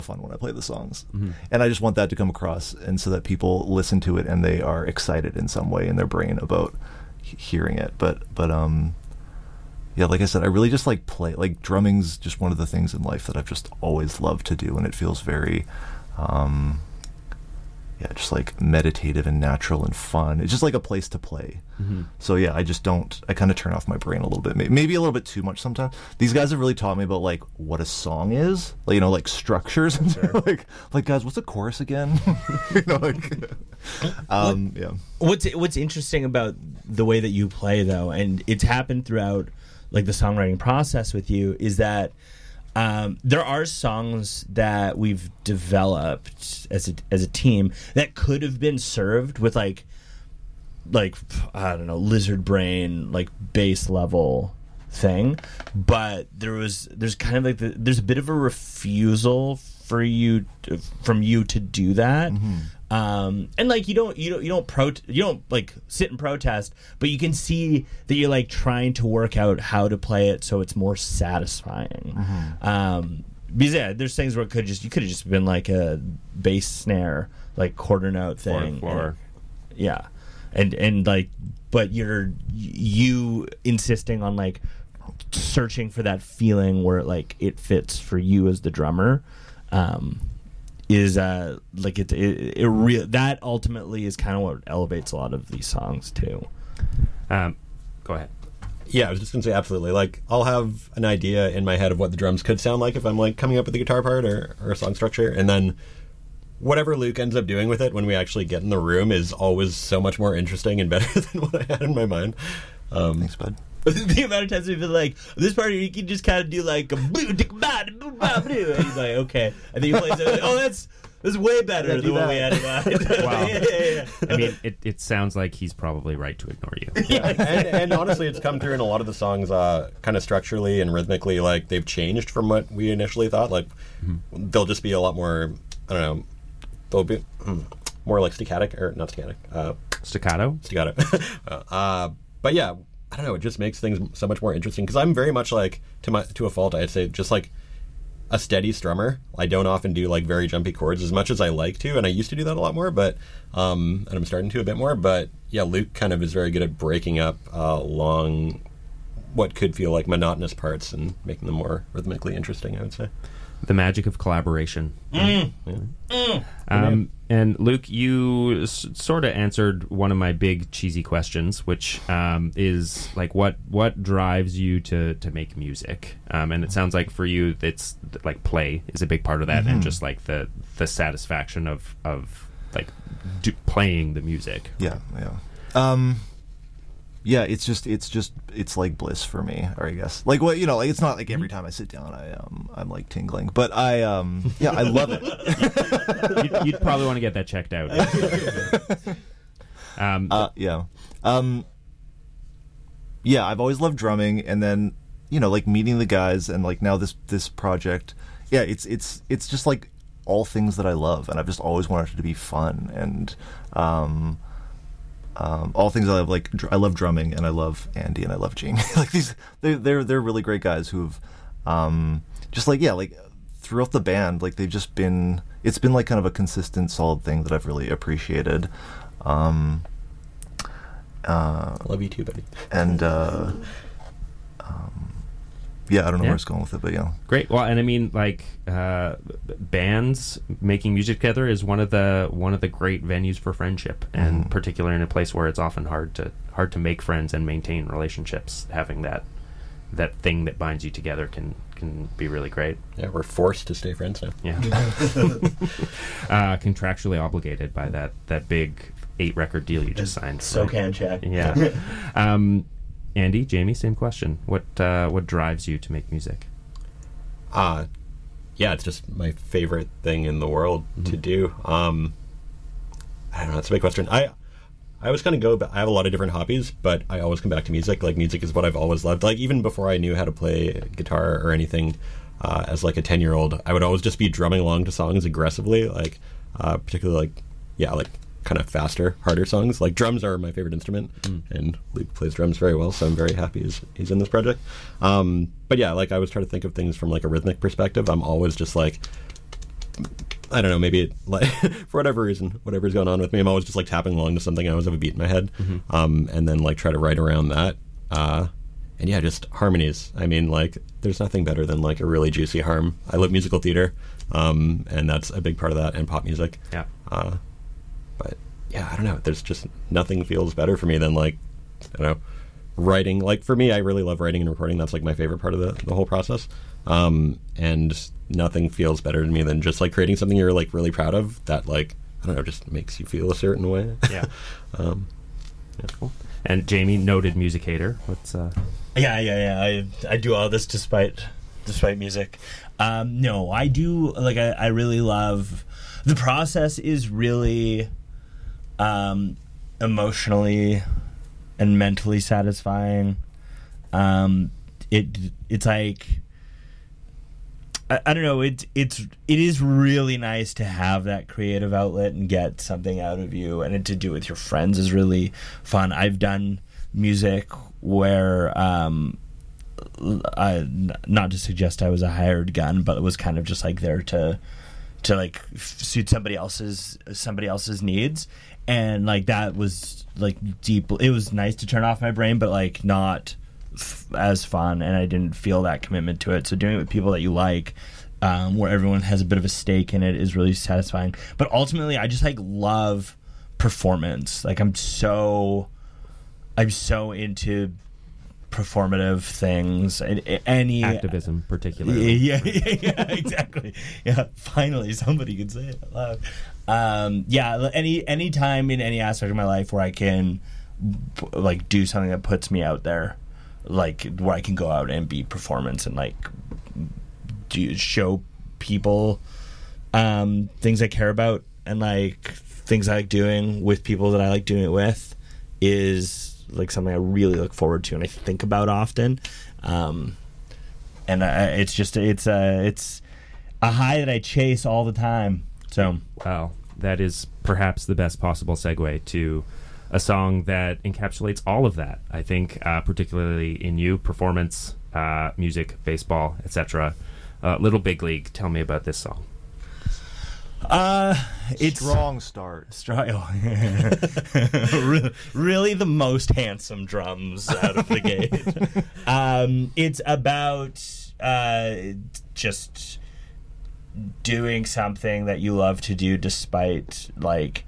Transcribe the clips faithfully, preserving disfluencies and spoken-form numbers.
fun when I play the songs, Mm-hmm. and I just want that to come across, and so that people listen to it and they are excited in some way in their brain about he- hearing it. But but um, yeah, like I said, I really just like play. Like drumming's just one of the things in life that I've just always loved to do, and it feels very, um, yeah, just like meditative and natural and fun. It's just like a place to play. Mm-hmm. So yeah, I just don't. I kind of turn off my brain a little bit, maybe a little bit too much sometimes. These guys have really taught me about like what a song is, like, you know, like structures and Sure. like like guys, what's a chorus again? You know, like um, yeah. What's what's interesting about the way that you play, though, and it's happened throughout like the songwriting process with you, is that um, there are songs that we've developed as a as a team that could have been served with like like I don't know, lizard brain, like bass level thing, but there was there's kind of like the, there's a bit of a refusal for you to, from you to do that. Mm-hmm. Um, and like you don't you don't you don't pro you don't like sit and protest, but you can see that you're like trying to work out how to play it so it's more satisfying. Mm-hmm. Um, because yeah, there's things where it could just you could have just been like a bass snare, like quarter note thing. Four, four. And- yeah, and and like, but you're you insisting on like searching for that feeling where like it fits for you as the drummer. Um, is uh like it it, it real that ultimately is kind of what elevates a lot of these songs too. Um, go ahead. Yeah, I was just gonna say absolutely. Like, I'll have an idea in my head of what the drums could sound like if I'm like coming up with the guitar part or, or a song structure, and then whatever Luke ends up doing with it when we actually get in the room is always so much more interesting and better than what I had in my mind. Um, Thanks, bud. The amount of times we've been like, this part you can just kind of do like a boo dick ba boo ba boo, and he's like, okay, and then he plays it. Like, oh, that's that's way better Yeah, than do what we that. had in mind. Wow. yeah, yeah, yeah. I mean, it, it sounds like he's probably right to ignore you. yeah, and, and honestly, it's come through in a lot of the songs, uh, kind of structurally and rhythmically. Like, they've changed from what we initially thought. Like, they'll just be a lot more. I don't know. They'll be mm, more like staccato or not staccato. Uh, Staccato? staccato. uh, but yeah, I don't know. It just makes things so much more interesting because I'm very much like to my to a fault. I'd say just like a steady strummer. I don't often do like very jumpy chords as much as I like to, and I used to do that a lot more. But um, and I'm starting to a bit more. But yeah, Luke kind of is very good at breaking up uh, long, what could feel like monotonous parts and making them more rhythmically interesting, I would say. The magic of collaboration. Mm. Yeah. Mm. Um, and Luke, you s- sort of answered one of my big cheesy questions, which um, is like, what what drives you to, to make music? Um, and it sounds like for you, it's like play is a big part of that, Mm-hmm. and just like the the satisfaction of of like do, playing the music. Yeah, yeah. Um, yeah, it's just, it's just, it's like bliss for me, or I guess, like, what, you know, like, it's not like every time I sit down, I, um, I'm like tingling, but I, um, yeah, I love it. you'd, you'd probably want to get that checked out. um, Uh, yeah. Um, yeah, I've always loved drumming, and then, you know, like meeting the guys, and like now this, this project, yeah, it's, it's, it's just like all things that I love, and I've just always wanted it to be fun, and, um, Um, all things I love, like dr- I love drumming, and I love Andy, and I love Jamie. Like these, they're they're they're really great guys who've, um, just like yeah, like throughout the band, like they've just been. It's been like kind of a consistent, solid thing that I've really appreciated. Um, uh, Love you too, buddy. and uh, um, yeah, I don't know Yeah. where it's going with it, but yeah. Great. Well, and I mean, like uh, b- bands making music together is one of the one of the great venues for friendship, and Mhm. particularly in a place where it's often hard to hard to make friends and maintain relationships. Having that that thing that binds you together can can be really great. Yeah, we're forced to stay friends now. Yeah. uh, contractually obligated by that that big eight record deal you just signed. So right? can check. Yeah. um, Andy, Jamie, same question. What uh, what drives you to make music? Uh, yeah, it's just my favorite thing in the world to do. Um, I don't know, that's a big question. I I always kind of go, I have a lot of different hobbies, but I always come back to music. Like, music is what I've always loved. Like, even before I knew how to play guitar or anything, uh, as like a ten-year-old, I would always just be drumming along to songs aggressively, like, uh, particularly like, yeah, like kind of faster, harder songs. Like, drums are my favorite instrument, Mm. and Luke plays drums very well, so I'm very happy he's, he's in this project. Um, but yeah, like, I was trying to think of things from like a rhythmic perspective. I'm always just like I don't know, maybe it, like for whatever reason, whatever's going on with me, I'm always just like tapping along to something. I always have a beat in my head, mm-hmm. um, and then like try to write around that. Uh, and yeah, just harmonies. I mean, like there's nothing better than like a really juicy harm. I love musical theater, um, and that's a big part of that, and pop music. Yeah. Uh, but yeah, I don't know. There's just nothing feels better for me than like, I don't know, writing. Like for me, I really love writing and recording. That's like my favorite part of the, the whole process. Um, and nothing feels better to me than just like creating something you're like really proud of that like, I don't know, just makes you feel a certain way. Yeah. um, yeah. Cool. And Jamie, noted musicator. What's uh Yeah, yeah, yeah. I I do all this despite despite music. Um, no, I do like I, I really love the process is really um, emotionally and mentally satisfying. Um, it it's like I, I don't know. It it's it is really nice to have that creative outlet and get something out of you, and it, to do it with your friends is really fun. I've done music where um, I, not to suggest I was a hired gun, but it was kind of just like there to to like suit somebody else's somebody else's needs, and like that was like deep. It was nice to turn off my brain, but like not f- as fun, and I didn't feel that commitment to it. So doing it with people that you like, um, where everyone has a bit of a stake in it, is really satisfying. But ultimately, I just like love performance. Like I'm so. I'm so into performative things. Any activism, particularly. Yeah, yeah, yeah, exactly. Yeah, finally, somebody could say it out loud. Um, yeah, any any time in any aspect of my life where I can like do something that puts me out there, like where I can go out and be performance and like do show people um, things I care about and like things I like doing with people that I like doing it with, is like something I really look forward to and I think about often, um, and I, it's just it's a it's a high that I chase all the time. So wow, that is perhaps the best possible segue to a song that encapsulates all of that. I think, uh, particularly in you, performance, uh, music, baseball, et cetera. Uh, Little Big League. Tell me about this song. Uh, it's Strong start. Strong, really, really the most handsome drums out of the gate. Um, it's about uh, just doing something that you love to do, despite like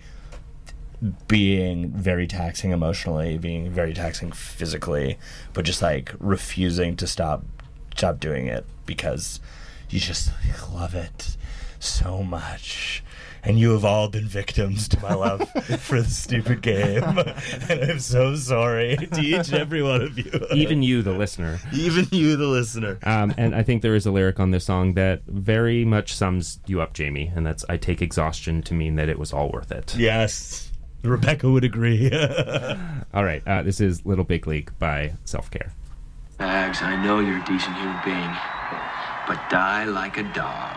being very taxing emotionally, being very taxing physically, but just like refusing to stop stop doing it because you just love it so much. And you have all been victims to my love for the stupid game. And I'm so sorry to each and every one of you. Even you, the listener. Even you, the listener. Um, and I think there is a lyric on this song that very much sums you up, Jamie. And that's, I take exhaustion to mean that it was all worth it. Yes. Rebecca would agree. All right. Uh, this is Little Big League by Self Care. Bags, I know you're a decent human being, but die like a dog.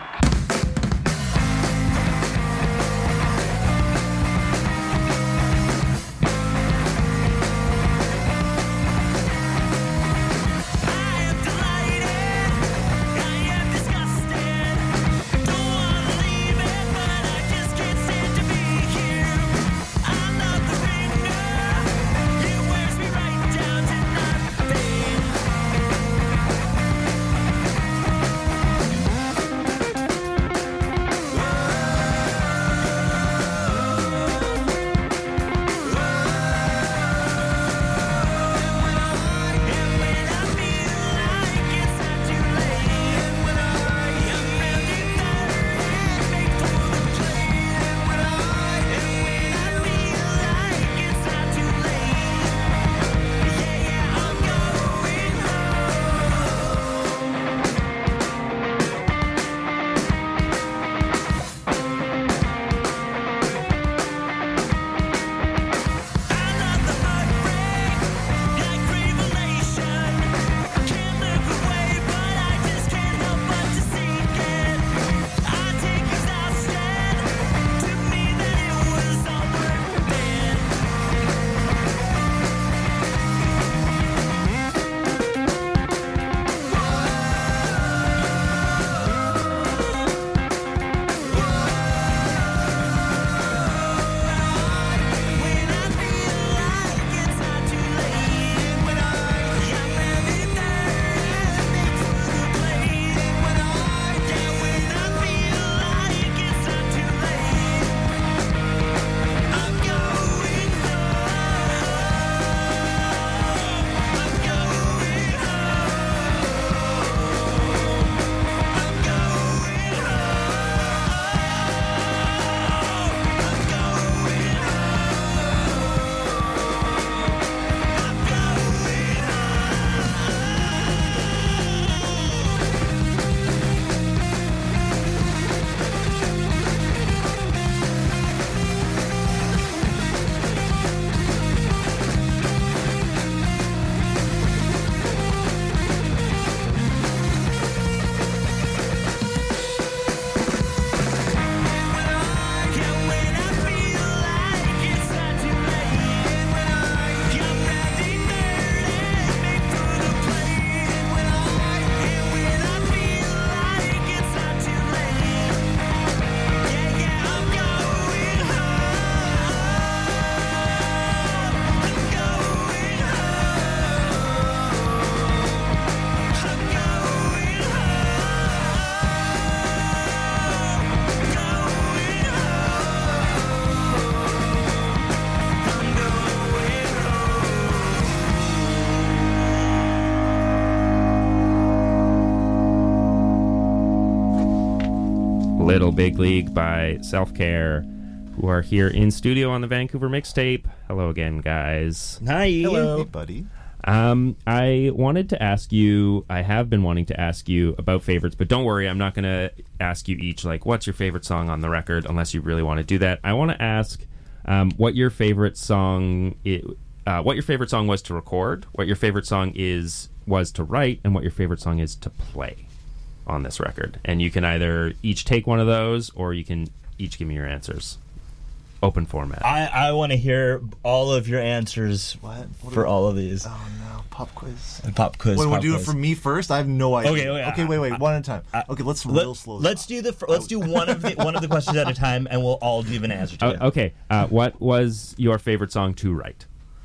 Big League by Self Care, who are here in studio on the Vancouver Mixtape. Hello again, guys. Hi. Hello, hey, buddy. Um, I wanted to ask you, I have been wanting to ask you about favorites, but don't worry, I'm not going to ask you each, like, what's your favorite song on the record, unless you really want to do that. I want to ask um, what your favorite song is, uh, what your favorite song was to record, what your favorite song is was to write, and what your favorite song is to play on this record. And you can either each take one of those, or you can each give me your answers. Open format. I, I want to hear all of your answers What? What for are- all of these. Oh no, pop quiz. Pop quiz. Wait, we'll pop do it quiz. for me first. I have no idea. Okay, okay, okay, wait, wait, one at a time. uh, Okay, let's Let, real slow. let's do the fir- let's do one of the one of the questions at a time, and we'll all give an answer to Oh, it. okay. Uh, what was your favorite song to write?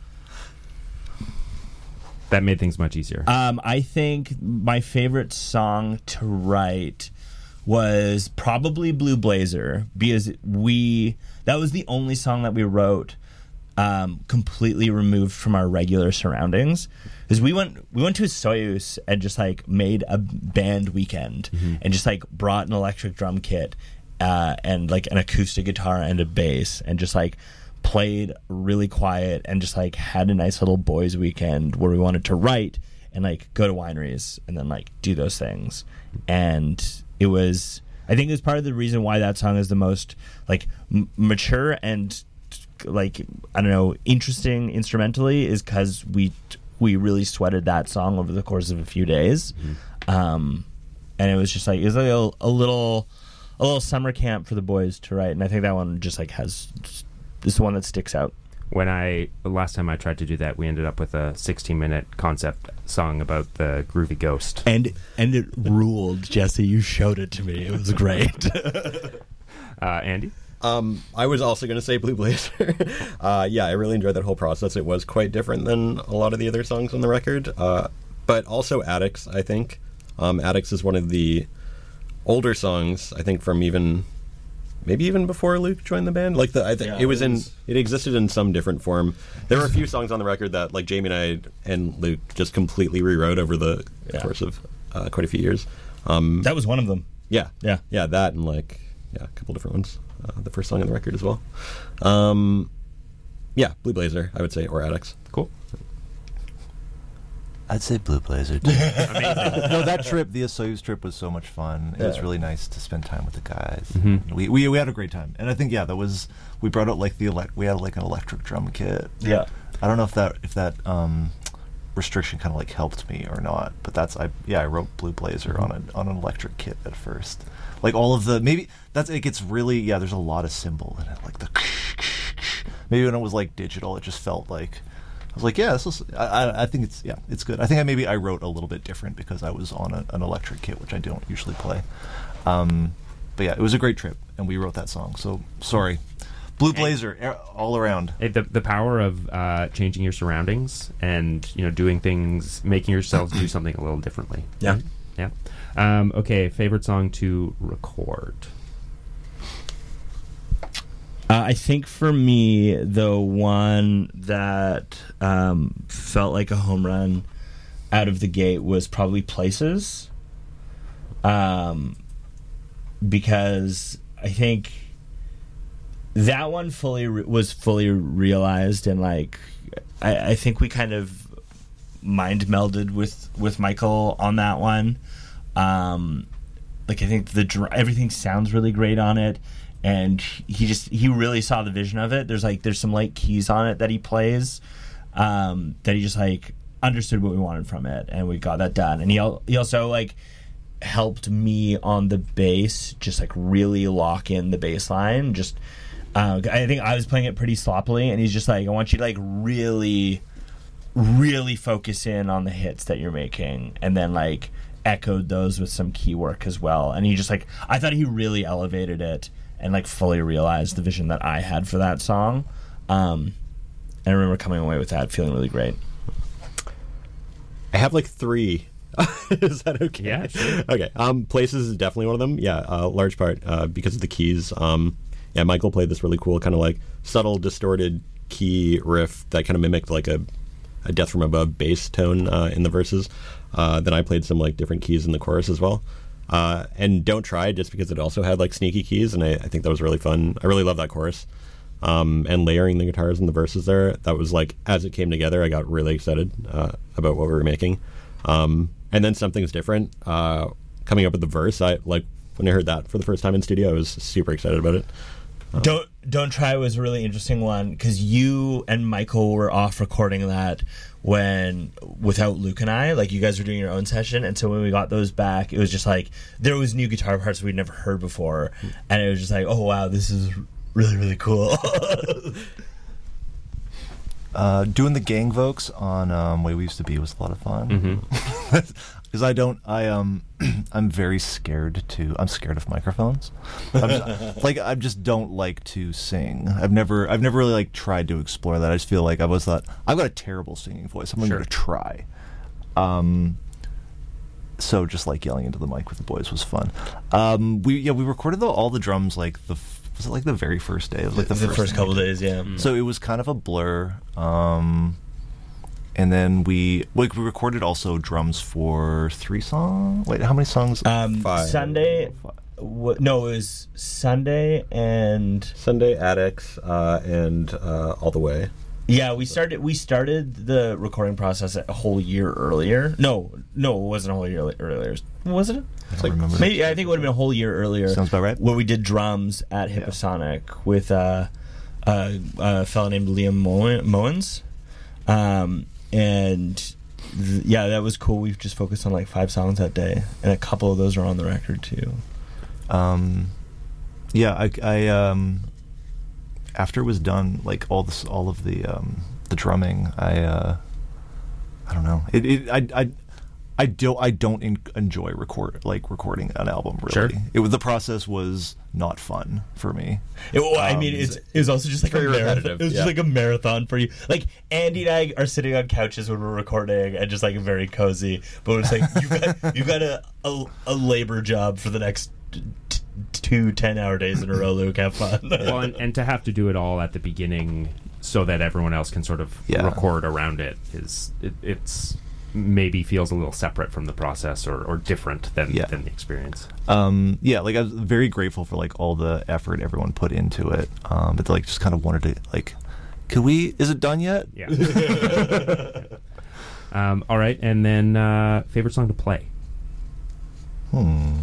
That made things much easier. Um, I think my favorite song to write was probably Blue Blazer, because we that was the only song that we wrote um, completely removed from our regular surroundings. Because we went we went to Soyuz and just like made a band weekend and just like brought an electric drum kit uh, and like an acoustic guitar and a bass and just like played really quiet and just like had a nice little boys weekend where we wanted to write and like go to wineries and then like do those things. And it was, I think it was part of the reason why that song is the most like m- mature and like, I don't know, interesting instrumentally, is because we we really sweated that song over the course of a few days. Mm-hmm. Um, and it was just like, it was like a, a little a little summer camp for the boys to write. And I think that one just like has, is the one that sticks out. When I the last time I tried to do that, we ended up with a sixteen minute concept song about the groovy ghost. And and it ruled, Jesse. You showed it to me. It was great. uh, Andy? Um, I was also going to say Blue Blazer. uh, yeah, I really enjoyed that whole process. It was quite different than a lot of the other songs on the record. Uh, but also Addicts, I think. Um, Addicts is one of the older songs, I think, from even... maybe even before Luke joined the band. Like the, I think Yeah, it was it in, was- it existed in some different form. There were a few songs on the record that, like Jamie and I and Luke just completely rewrote over the Yeah. course of uh, quite a few years. Um, That was one of them. yeah, Yeah. yeah, that and like yeah, a couple different ones. Uh, the first song on the record as well. Um, yeah, Blue Blazer, I would say, or Addicts. Cool. I'd say Blue Blazer too. No, that trip, the Soyuz trip, was so much fun. It was Yeah. really nice to spend time with the guys. Mhm. We, we we had a great time, and I think yeah, that was we brought out like the elect we had like an electric drum kit. Yeah. I don't know if that if that um, restriction kind of like helped me or not, but that's I yeah I wrote Blue Blazer on a on an electric kit at first. Like all of the maybe that's it gets really yeah. There's a lot of cymbal in it, like the maybe when it was like digital, it just felt like. I was like, yeah, this is, I, I, I think it's yeah, it's good. I think I maybe I wrote a little bit different because I was on a, an electric kit, which I don't usually play. Um, but yeah, it was a great trip, and we wrote that song. So sorry, Blue Blazer er, all around. Hey, the the power of uh, changing your surroundings and you know doing things, making yourselves do something a little differently. Yeah. Right? Yeah. Um, okay, favorite song to record. Uh, I think for me, the one that um, felt like a home run out of the gate was probably Places. Um, because I think that one fully re- was fully realized, and like I, I think we kind of mind melded with, with Michael on that one. Um, like I think the dr- everything sounds really great on it. And he just he really saw the vision of it. There's like there's some light keys on it that he plays, um, that he just like understood what we wanted from it, and we got that done. And he al- he also like helped me on the bass, just like really lock in the bass line. Just uh, I think I was playing it pretty sloppily, and he's just like, I want you to like really, really focus in on the hits that you're making, and then like echoed those with some key work as well. And he just like I thought he really elevated it. And like fully realized the vision that I had for that song. Um, and I remember coming away with that feeling really great. I have like three. Is that okay? Yeah, sure. Okay. Um, Places is definitely one of them. Yeah, uh, large part uh, because of the keys. Um, yeah, Michael played this really cool kind of like subtle, distorted key riff that kind of mimicked like a, a Death from Above bass tone uh, in the verses. Uh, then I played some like different keys in the chorus as well. Uh, and Don't Try, just because it also had like sneaky keys, and I, I think that was really fun. I really love that chorus. Um, and layering the guitars and the verses there, that was like, as it came together, I got really excited uh, about what we were making. Um, and then Something's Different, uh, coming up with the verse, I like when I heard that for the first time in studio, I was super excited about it. Um, Don't Don't Try was a really interesting one because you and Michael were off recording that when without Luke and I, like you guys were doing your own session, and so when we got those back, it was just like there was new guitar parts we'd never heard before, and it was just like, oh wow, this is really really cool. uh, doing the gang vocals on um, Way We Used to Be was a lot of fun. Mm-hmm. Because I don't, I um, I'm very scared to. I'm scared of microphones. I'm just, like I just don't like to sing. I've never, I've never really like tried to explore that. I just feel like I was thought I've got a terrible singing voice. I'm Sure. going to try. Um, so just like yelling into the mic with the boys was fun. Um, we yeah we recorded the, all the drums like the was it like the very first day of like the, the first, first couple night? days, yeah. So it was kind of a blur. Um, and then we like we recorded also drums for three songs. Wait, how many songs? Um, Five. Sunday, w- no, it was Sunday and Sunday, Addicts, uh, and uh, All the Way. yeah, we started we started the recording process a whole year earlier. No, no, it wasn't a whole year earlier. Was it? I don't remember. Maybe I think it would have been a whole year earlier. Sounds about right. Where we did drums at Hipposonic with uh, uh, a fellow named Liam Moen- Moens, um, and th- yeah, that was cool. We've just focused on like five songs that day, and a couple of those are on the record too. Um, yeah, I, I um, after it was done, like all this, all of the um, the drumming, I uh, I don't know. It, it I I I don't I don't in, enjoy record like recording an album really. Sure. It was the process was not fun for me. It, well, I Um, mean, it's it was also just like a very marathon. repetitive, It was yeah. just like a marathon for you. Like Andy and I are sitting on couches when we're recording, and just like very cozy. But it's like you've got you've got a, a a labor job for the next t- t- two ten-hour days in a row. Luke, have fun. Well, and, and to have to do it all at the beginning so that everyone else can sort of Yeah. record around it is it, it's maybe feels a little separate from the process or, or different than Yeah. than the experience. Um, yeah, like I was very grateful for like all the effort everyone put into it. Um, but like just kind of wanted to like, could we? Is it done yet? Yeah. um, all right, and then uh, favorite song to play. Hmm.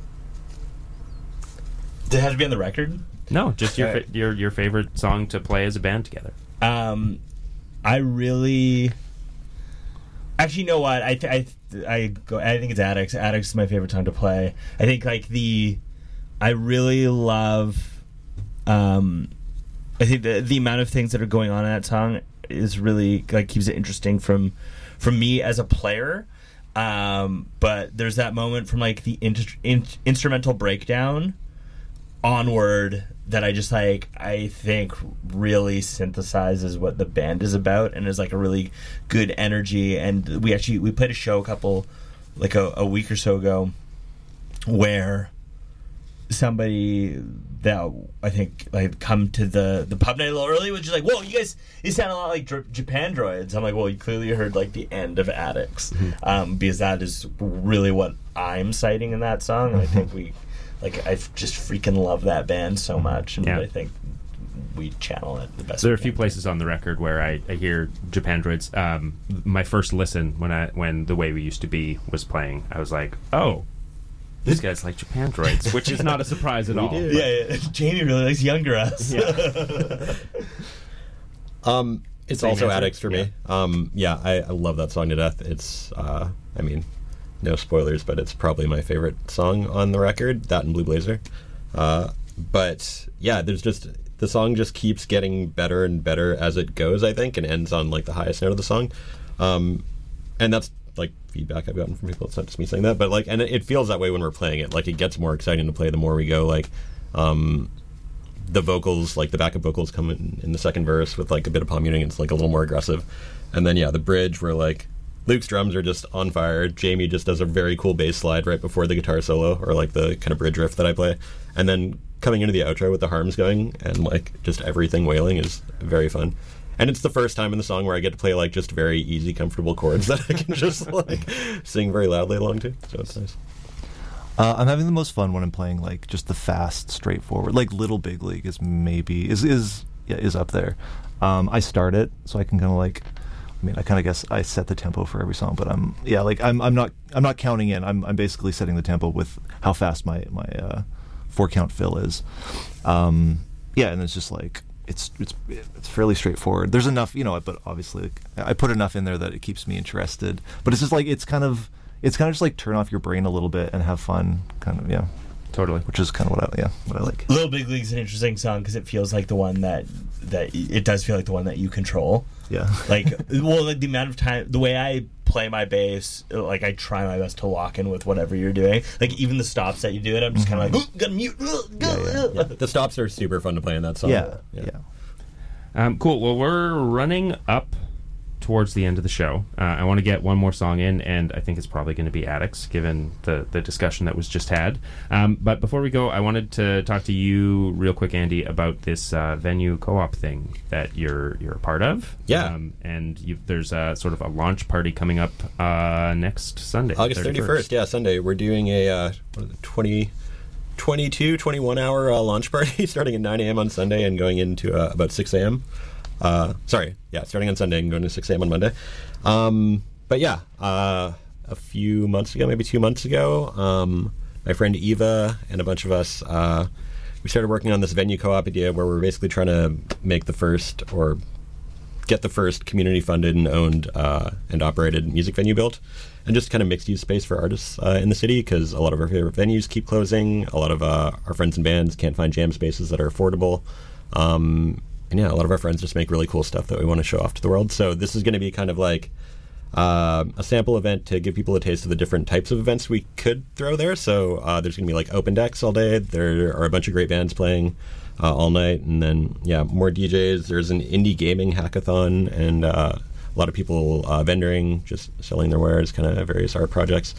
Did it have to be on the record? No, just your Right. fa- your your favorite song to play as a band together. Um, I really. Actually, you know what? I th- I th- I go. I think it's Addicts. Addicts is my favorite song to play. I think like the. I really love. Um, I think the the amount of things that are going on in that song is really like keeps it interesting from, from me as a player. Um, but there's that moment from like the in- in- instrumental breakdown onward that I just like I think really synthesizes what the band is about and is like a really good energy. And we actually we played a show a couple like a, a week or so ago where somebody that I think like come to the the pub night a little early was just like, whoa, you guys you sound a lot like Dr- Japan Droids. I'm like, well, you clearly heard like the end of Addicts, um, because that is really what I'm citing in that song, and I think we like I just freaking love that band so much, and Yeah. I think we channel it the best. There are a we few can. places on the record where I, I hear Japan Droids. Um, my first listen when I when The Way We Used to Be was playing, I was like, oh, these guys like Japan Droids, which is not a surprise at all. do. Yeah, yeah, Jamie really likes younger us. Yeah. Um, it's Same also answer? Addicts for me. Um, yeah, I, I love that song to death. It's, uh, I mean, no spoilers, but it's probably my favorite song on the record. That and Blue Blazer. Uh, but yeah, there's just the song just keeps getting better and better as it goes, I think, and ends on like the highest note of the song. Um, and that's like feedback I've gotten from people. It's not just me saying that, but like, and it, it feels that way when we're playing it. Like, it gets more exciting to play the more we go. Like, um, the vocals, like the backup vocals, come in, in the second verse with like a bit of palm muting. It's like a little more aggressive, and then yeah, the bridge where like Luke's drums are just on fire. Jamie just does a very cool bass slide right before the guitar solo, or like the kind of bridge riff that I play, and then coming into the outro with the harms going and like just everything wailing is very fun. And it's the first time in the song where I get to play like just very easy, comfortable chords that I can just like sing very loudly along to. So it's nice. Uh, I'm having the most fun when I'm playing like just the fast, straightforward. Like Little Big League is maybe is is yeah is up there. Um, I start it so I can kind of like. I mean, I kind of guess I set the tempo for every song, but I'm yeah like I'm I'm not I'm not counting in. I'm I'm basically setting the tempo with how fast my my uh, four count fill is. Um, yeah, and it's just like it's it's it's fairly straightforward. There's enough, you know, but obviously like, I put enough in there that it keeps me interested. But it's just like it's kind of. It's kind of just like turn off your brain a little bit and have fun, kind of, yeah. Totally. Which is kind of what I, yeah, what I like. Little Big League's an interesting song because it feels like the one that, that, it does feel like the one that you control. Yeah. Like, well, like the amount of time, the way I play my bass, like I try my best to lock in with whatever you're doing. Like even the stops that you do it, I'm just kind of like, oh, gotta mute. Oh, go, Yeah, yeah, Yeah, the stops are super fun to play in that song. Yeah, yeah. Um, cool. Well, we're running up towards the end of the show. Uh, I want to get one more song in, and I think it's probably going to be Addicts, given the, the discussion that was just had. Um, but before we go, I wanted to talk to you real quick, Andy, about this uh, venue co-op thing that you're you're a part of. Yeah. Um, and you, there's a sort of a launch party coming up uh, next Sunday, August thirty-first. Yeah, Sunday. We're doing a uh, what is it, twenty, twenty-two, twenty-one hour uh, launch party starting at nine a.m. on Sunday and going into uh, about six a.m. Uh, sorry, yeah, starting on Sunday and going to six a.m. on Monday. Um, but yeah, uh, a few months ago, maybe two months ago, um, my friend Eva and a bunch of us, uh, we started working on this venue co-op idea where we're basically trying to make the first or get the first community-funded and owned uh, and operated music venue built, and just kind of mixed-use space for artists uh, in the city, because a lot of our favorite venues keep closing. A lot of uh, our friends and bands can't find jam spaces that are affordable. Um, and yeah, a lot of our friends just make really cool stuff that we want to show off to the world. So this is going to be kind of like uh, a sample event to give people a taste of the different types of events we could throw there. So uh, there's going to be like open decks all day. There are a bunch of great bands playing uh, all night. And then, yeah, more D Js. There's an indie gaming hackathon and uh, a lot of people uh, vendoring, just selling their wares, kind of various art projects.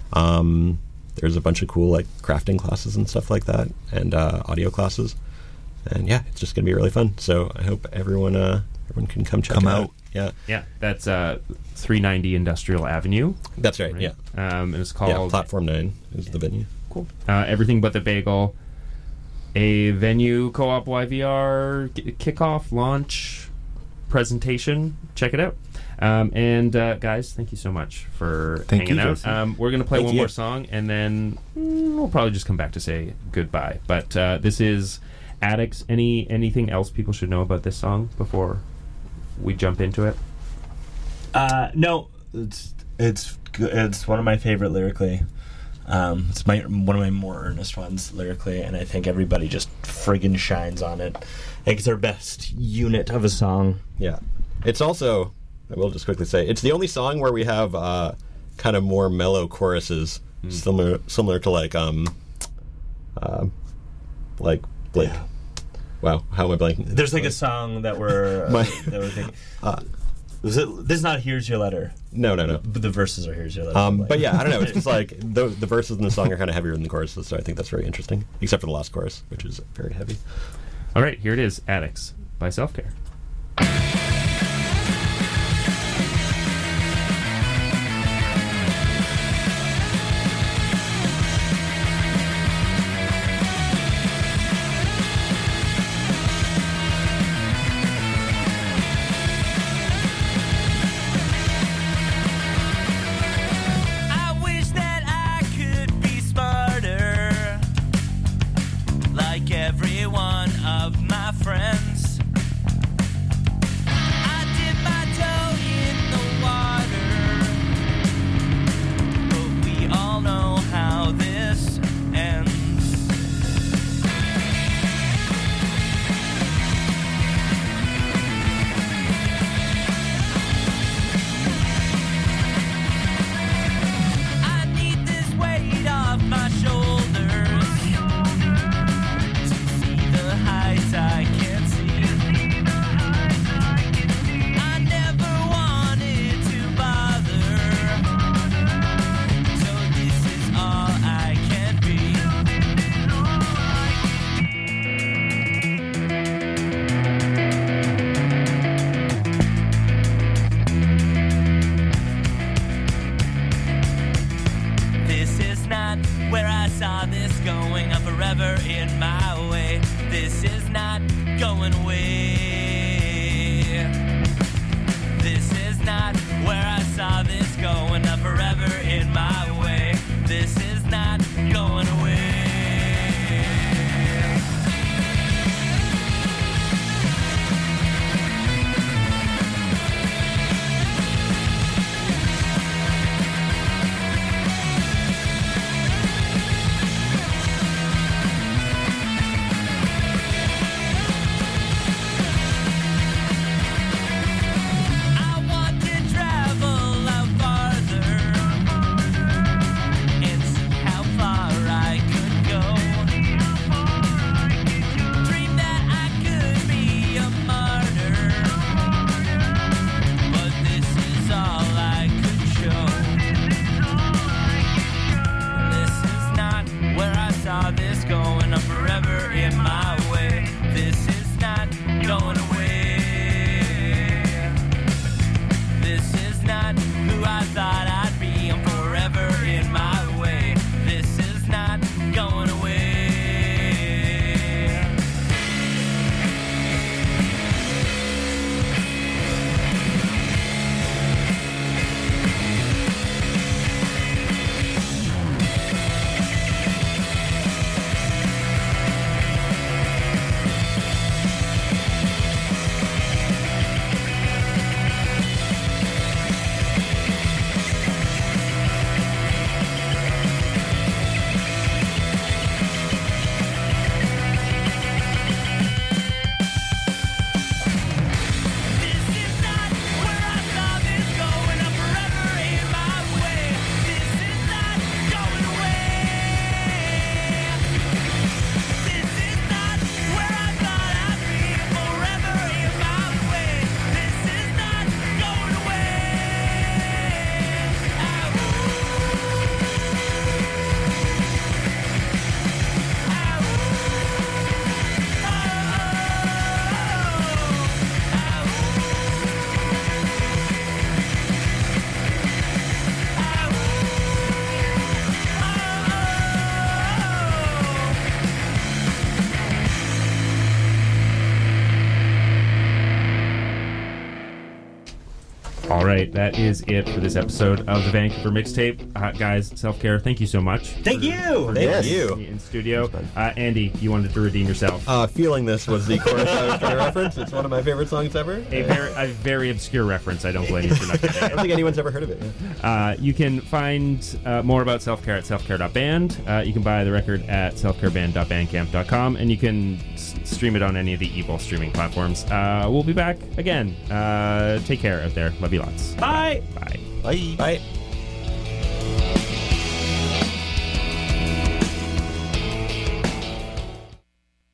Um, there's a bunch of cool like crafting classes and stuff like that, and uh, audio classes. And yeah, it's just going to be really fun. So I hope everyone uh, everyone can come check Come it out. out. Yeah, yeah. That's uh, three ninety Industrial Avenue. That's right, right? yeah. Um, and it's called Yeah, Platform nine is the venue. Cool. Uh, Everything But the Bagel, a venue co-op Y V R k- kickoff launch presentation. Check it out. Um, and uh, guys, thank you so much for Thank hanging you, out. Jesse. Um, we're going to play Thank one you. more song, and then mm, we'll probably just come back to say goodbye. But uh, this is Addicts. Any anything else people should know about this song before we jump into it? Uh, no, it's it's g- it's one of my favorite lyrically. Um, it's my one of my more earnest ones lyrically, and I think everybody just friggin' shines on it. I think it's our best unit of a song. Yeah. It's also, I will just quickly say, it's the only song where we have uh, kind of more mellow choruses, similar similar to like, um, uh, like, Blake. Yeah. Wow, how am I blanking? There's like a song that we're uh, My- that we're thinking. Was it? This is not "Here's Your Letter." No, no, no. But the verses are "Here's Your Letter." Um, Like- but yeah, I don't know. It's just like the the verses in the song are kind of heavier than the choruses, so I think that's very interesting. Except for the last chorus, which is very heavy. All right, here it is, Addicts by Self Care. I wish that I could be smarter, like every one of my friends. I dip my toe in the water, but we all know how this ends. I need this weight off my shoulders to see the heights I can't see. going away. This is not where I saw this going, not forever in my way. This is not going away. I want to travel out farther and see how far I could go. Dream that I could be a martyr, but this is all I could show. This is not where I saw this going. I'm forever in my way. This is not going away. This is not who I thought I'd be. I'm forever in my way. This is not going away. This is not where I saw this going. I'm forever in my way. This is not going away. This is not where I thought I'd be. I'm forever in my way. This is not going away. All right, that is it for this episode of the Vancouver Mixtape. Uh, guys, Self-Care, thank you so much. Thank you. Thank Yes. you. In studio. Uh, Andy, you wanted to redeem yourself. Uh, Feeling This was the chorus I was trying to reference. It's one of my favorite songs ever. A very, a very obscure reference. I don't blame you for not getting I it. don't think anyone's ever heard of it. Yeah. Uh, you can find uh, more about Self-Care at self care dot band. Uh, you can buy the record at self care band dot bandcamp dot com, and you can s- stream it on any of the Evil streaming platforms. Uh, we'll be back again. Uh, take care out there. Love you lots. Bye. Bye. Bye. Bye.